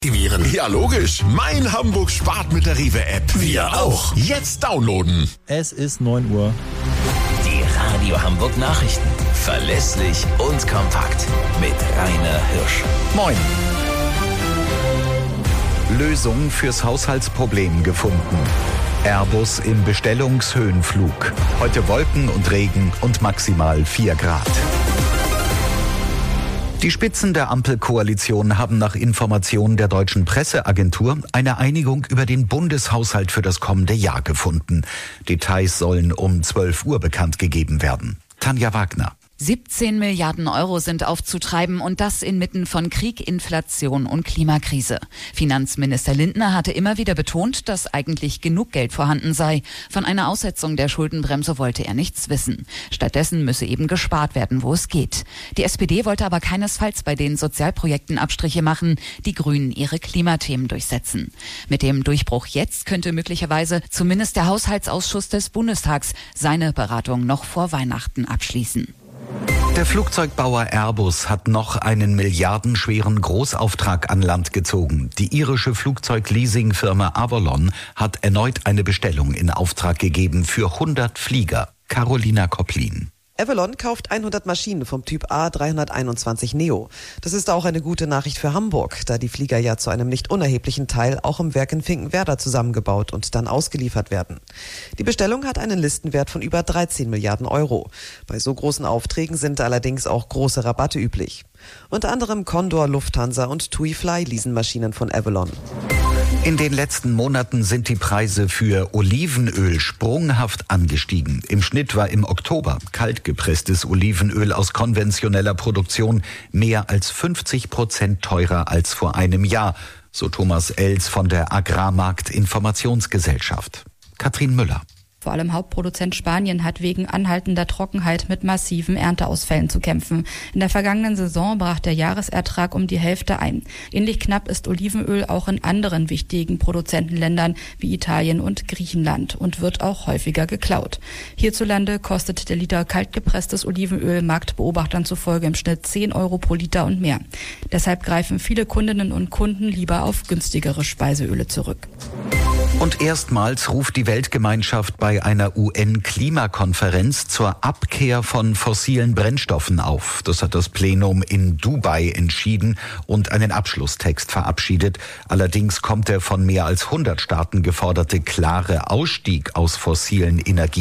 Ja, logisch. Mein Hamburg spart mit der Rewe-App. Wir auch. Jetzt downloaden. Es ist 9 Uhr. Die Radio Hamburg Nachrichten. Verlässlich und kompakt. Mit Rainer Hirsch. Moin. Lösung fürs Haushaltsproblem gefunden. Airbus im Bestellungshöhenflug. Heute Wolken und Regen und maximal 4 Grad. Die Spitzen der Ampelkoalition haben nach Informationen der deutschen Presseagentur eine Einigung über den Bundeshaushalt für das kommende Jahr gefunden. Details sollen um 12 Uhr bekannt gegeben werden. Tanja Wagner. 17 Milliarden Euro sind aufzutreiben und das inmitten von Krieg, Inflation und Klimakrise. Finanzminister Lindner hatte immer wieder betont, dass eigentlich genug Geld vorhanden sei. Von einer Aussetzung der Schuldenbremse wollte er nichts wissen. Stattdessen müsse eben gespart werden, wo es geht. Die SPD wollte aber keinesfalls bei den Sozialprojekten Abstriche machen, die Grünen ihre Klimathemen durchsetzen. Mit dem Durchbruch jetzt könnte möglicherweise zumindest der Haushaltsausschuss des Bundestags seine Beratung noch vor Weihnachten abschließen. Der Flugzeugbauer Airbus hat noch einen milliardenschweren Großauftrag an Land gezogen. Die irische Flugzeugleasingfirma Avolon hat erneut eine Bestellung in Auftrag gegeben für 100 Flieger. Carolina Kopplin. Avolon kauft 100 Maschinen vom Typ A321 Neo. Das ist auch eine gute Nachricht für Hamburg, da die Flieger ja zu einem nicht unerheblichen Teil auch im Werk in Finkenwerder zusammengebaut und dann ausgeliefert werden. Die Bestellung hat einen Listenwert von über 13 Milliarden Euro. Bei so großen Aufträgen sind allerdings auch große Rabatte üblich. Unter anderem Condor, Lufthansa und TUI Fly leasen Maschinen von Avolon. In den letzten Monaten sind die Preise für Olivenöl sprunghaft angestiegen. Im Schnitt war im Oktober kaltgepresstes Olivenöl aus konventioneller Produktion mehr als 50% teurer als vor einem Jahr, so Thomas Els von der Agrarmarkt Informationsgesellschaft. Katrin Müller. Vor allem Hauptproduzent Spanien hat wegen anhaltender Trockenheit mit massiven Ernteausfällen zu kämpfen. In der vergangenen Saison brach der Jahresertrag um die Hälfte ein. Ähnlich knapp ist Olivenöl auch in anderen wichtigen Produzentenländern wie Italien und Griechenland und wird auch häufiger geklaut. Hierzulande kostet der Liter kaltgepresstes Olivenöl Marktbeobachtern zufolge im Schnitt 10 Euro pro Liter und mehr. Deshalb greifen viele Kundinnen und Kunden lieber auf günstigere Speiseöle zurück. Und erstmals ruft die Weltgemeinschaft bei einer UN-Klimakonferenz zur Abkehr von fossilen Brennstoffen auf. Das hat das Plenum in Dubai entschieden und einen Abschlusstext verabschiedet. Allerdings kommt der von mehr als 100 Staaten geforderte klare Ausstieg aus fossilen Energien